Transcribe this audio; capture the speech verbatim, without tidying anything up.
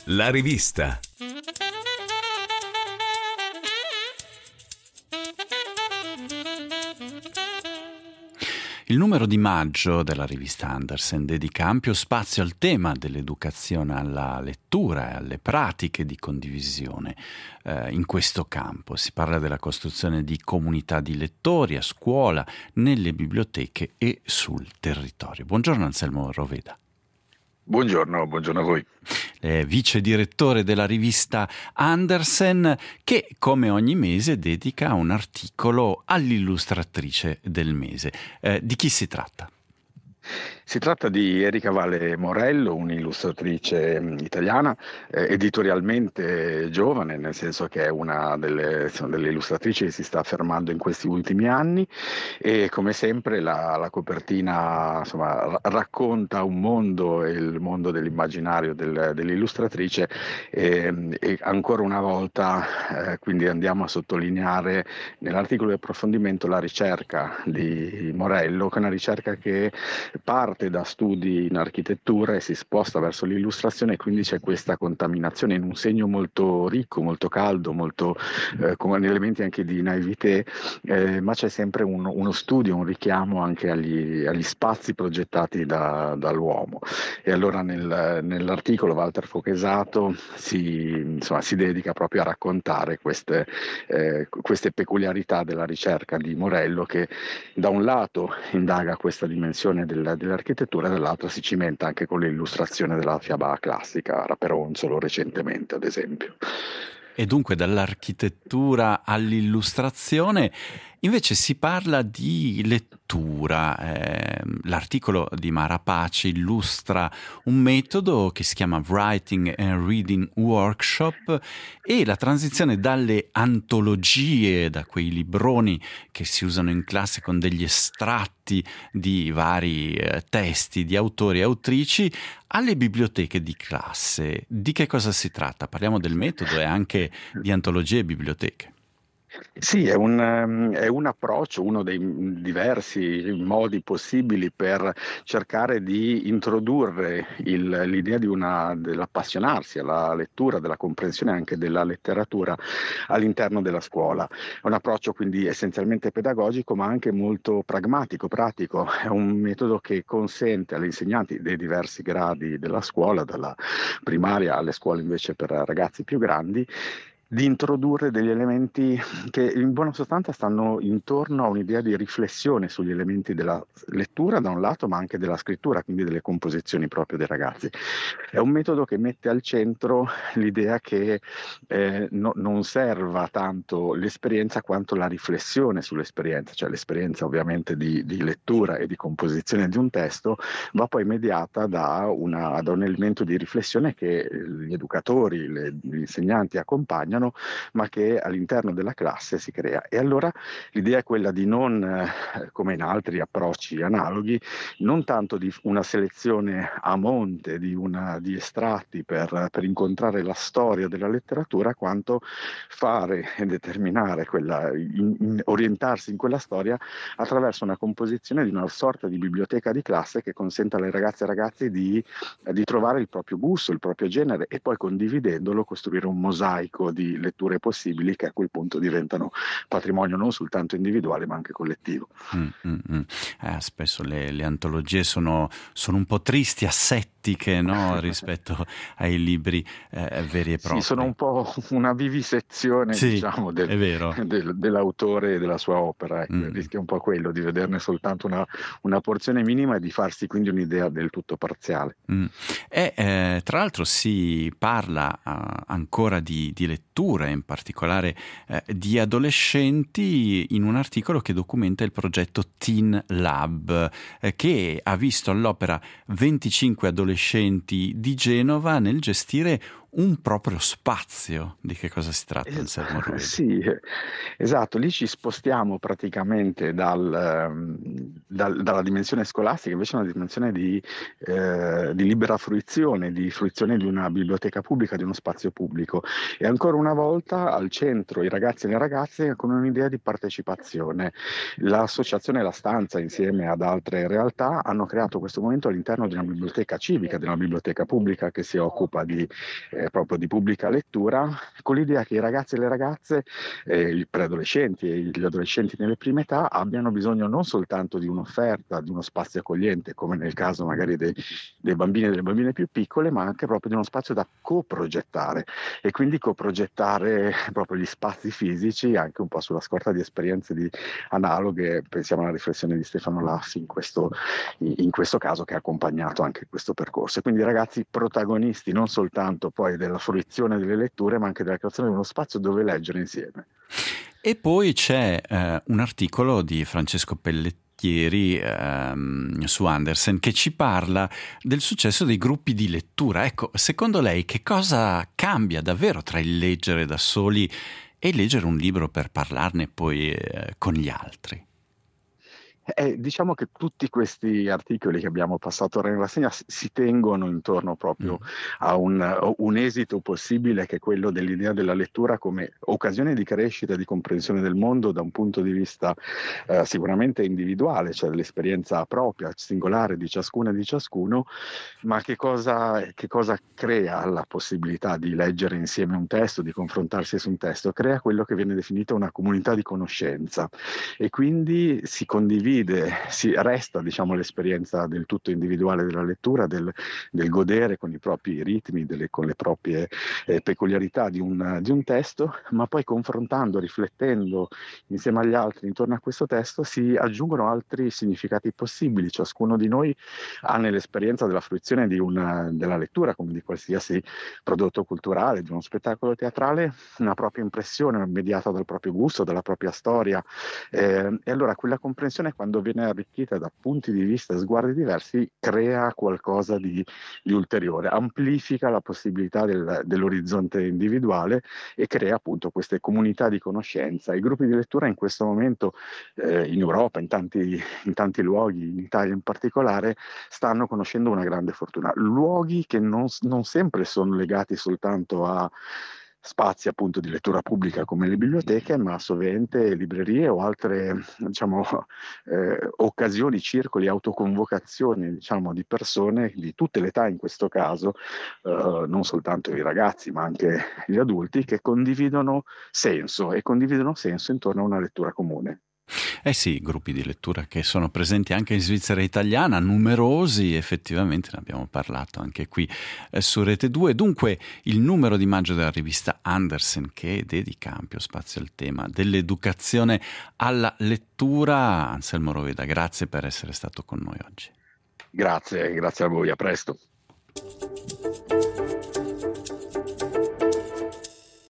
La rivista. Il numero di maggio della rivista Andersen dedica ampio spazio al tema dell'educazione alla lettura e alle pratiche di condivisione. Eh, in questo campo si parla della costruzione di comunità di lettori a scuola, nelle biblioteche e sul territorio. Buongiorno Anselmo Roveda. Buongiorno, buongiorno a voi. Eh, vice direttore della rivista Andersen, che come ogni mese dedica un articolo all'illustratrice del mese. Eh, di chi si tratta? Si tratta di Erika Vale Morello, un'illustratrice italiana, eh, editorialmente giovane, nel senso che è una delle, insomma, delle illustratrici che si sta affermando in questi ultimi anni, e come sempre la, la copertina insomma, racconta un mondo, il mondo dell'immaginario del, dell'illustratrice, e, e ancora una volta eh, quindi andiamo a sottolineare nell'articolo di approfondimento la ricerca di Morello, che è una ricerca che parte da studi in architettura e si sposta verso l'illustrazione, e quindi c'è questa contaminazione in un segno molto ricco, molto caldo, molto, eh, con elementi anche di naivete, eh, ma c'è sempre un, uno studio, un richiamo anche agli, agli spazi progettati da, dall'uomo. E allora nel, nell'articolo Walter Fochesato si, insomma, si dedica proprio a raccontare queste, eh, queste peculiarità della ricerca di Morello, che da un lato indaga questa dimensione del, dell'architettura, e dall'altro si cimenta anche con l'illustrazione della fiaba classica, Raperonzolo recentemente ad esempio. E dunque dall'architettura all'illustrazione invece si parla di lettura. Eh, l'articolo di Mara Pace illustra un metodo che si chiama Writing and Reading Workshop, e la transizione dalle antologie, da quei libroni che si usano in classe con degli estratti di vari eh, testi di autori e autrici, alle biblioteche di classe. Di che cosa si tratta? Parliamo del metodo e anche di antologie e biblioteche. Sì, è un, um, è un approccio, uno dei diversi modi possibili per cercare di introdurre il, l'idea di una, dell'appassionarsi alla lettura, della comprensione anche della letteratura all'interno della scuola. È un approccio quindi essenzialmente pedagogico, ma anche molto pragmatico, pratico. È un metodo che consente agli insegnanti dei diversi gradi della scuola, dalla primaria alle scuole invece per ragazzi più grandi, di introdurre degli elementi che in buona sostanza stanno intorno a un'idea di riflessione sugli elementi della lettura da un lato, ma anche della scrittura, quindi delle composizioni proprio dei ragazzi. È un metodo che mette al centro l'idea che eh, no, non serva tanto l'esperienza quanto la riflessione sull'esperienza, cioè l'esperienza ovviamente di, di lettura e di composizione di un testo va poi mediata da, una, da un elemento di riflessione che gli educatori, le, gli insegnanti accompagnano, ma che all'interno della classe si crea. E allora l'idea è quella di non, eh, come in altri approcci analoghi, non tanto di una selezione a monte di, una, di estratti per, per incontrare la storia della letteratura, quanto fare e determinare quella, in, in, orientarsi in quella storia attraverso una composizione di una sorta di biblioteca di classe che consenta alle ragazze e ragazzi di, di trovare il proprio gusto, il proprio genere, e poi condividendolo costruire un mosaico di letture possibili che a quel punto diventano patrimonio non soltanto individuale ma anche collettivo. Mm, mm, mm. Eh, spesso le, le antologie sono, sono un po' tristi, assettiche, no? Rispetto ai libri eh, veri e propri. Sì, sono un po' una vivisezione, sì, diciamo, del, è vero. del, dell'autore e della sua opera. Ecco. Mm. Rischia un po' quello di vederne soltanto una, una porzione minima e di farsi quindi un'idea del tutto parziale. Mm. E eh, tra l'altro si parla uh, ancora di, di lettura, in particolare eh, di adolescenti, in un articolo che documenta il progetto Teen Lab, eh, che ha visto all'opera venticinque adolescenti di Genova nel gestire un proprio spazio. Di che cosa si tratta, Anselmo Roveda? Sì, esatto, lì ci spostiamo praticamente dal, dal, dalla dimensione scolastica, invece è una dimensione di, eh, di libera fruizione, di fruizione di una biblioteca pubblica, di uno spazio pubblico, e ancora una volta al centro i ragazzi e le ragazze con un'idea di partecipazione. L'associazione La Stanza, insieme ad altre realtà, hanno creato questo momento all'interno di una biblioteca civica, di una biblioteca pubblica che si occupa di eh, eh, proprio di pubblica lettura, con l'idea che i ragazzi e le ragazze, eh, i preadolescenti e gli adolescenti nelle prime età abbiano bisogno non soltanto di un'offerta, di uno spazio accogliente, come nel caso magari dei, dei bambini e delle bambine più piccole, ma anche proprio di uno spazio da coprogettare, e quindi coprogettare proprio gli spazi fisici anche un po' sulla scorta di esperienze di analoghe. Pensiamo alla riflessione di Stefano Lassi in questo, in questo caso, che ha accompagnato anche questo percorso. E quindi i ragazzi protagonisti non soltanto poi della fruizione delle letture, ma anche della creazione di uno spazio dove leggere insieme. E poi c'è eh, un articolo di Francesco Pelletieri ehm, su Andersen che ci parla del successo dei gruppi di lettura. Ecco, secondo lei che cosa cambia davvero tra il leggere da soli e leggere un libro per parlarne poi eh, con gli altri? Eh, diciamo che tutti questi articoli che abbiamo passato ora in rassegna si tengono intorno proprio mm. a un, un esito possibile, che è quello dell'idea della lettura come occasione di crescita e di comprensione del mondo da un punto di vista eh, sicuramente individuale, cioè l'esperienza propria, singolare di ciascuna e di ciascuno, ma che cosa, che cosa crea la possibilità di leggere insieme un testo, di confrontarsi su un testo? Crea quello che viene definito una comunità di conoscenza, e quindi si condivide, si resta, diciamo, l'esperienza del tutto individuale della lettura, del, del godere con i propri ritmi, delle, con le proprie eh, peculiarità di un, di un testo, ma poi confrontando, riflettendo insieme agli altri intorno a questo testo si aggiungono altri significati possibili. Ciascuno di noi ha nell'esperienza della fruizione di una, della lettura, come di qualsiasi prodotto culturale, di uno spettacolo teatrale, una propria impressione mediata dal proprio gusto, dalla propria storia, eh, e allora quella comprensione, quando viene arricchita da punti di vista e sguardi diversi, crea qualcosa di, di ulteriore, amplifica la possibilità del, dell'orizzonte individuale e crea appunto queste comunità di conoscenza. I gruppi di lettura in questo momento eh, in Europa, in tanti, in tanti luoghi, in Italia in particolare, stanno conoscendo una grande fortuna. Luoghi che non, non sempre sono legati soltanto a spazi appunto di lettura pubblica come le biblioteche, ma sovente librerie o altre, diciamo, eh, occasioni, circoli, autoconvocazioni, diciamo, di persone di tutte le età in questo caso, eh, non soltanto i ragazzi ma anche gli adulti, che condividono senso e condividono senso intorno a una lettura comune. Eh sì, gruppi di lettura che sono presenti anche in Svizzera italiana, numerosi, effettivamente ne abbiamo parlato anche qui eh, su Rete due. Dunque il numero di maggio della rivista Andersen, che dedica ampio spazio al tema dell'educazione alla lettura. Anselmo Roveda, grazie per essere stato con noi oggi. Grazie, grazie a voi, a presto.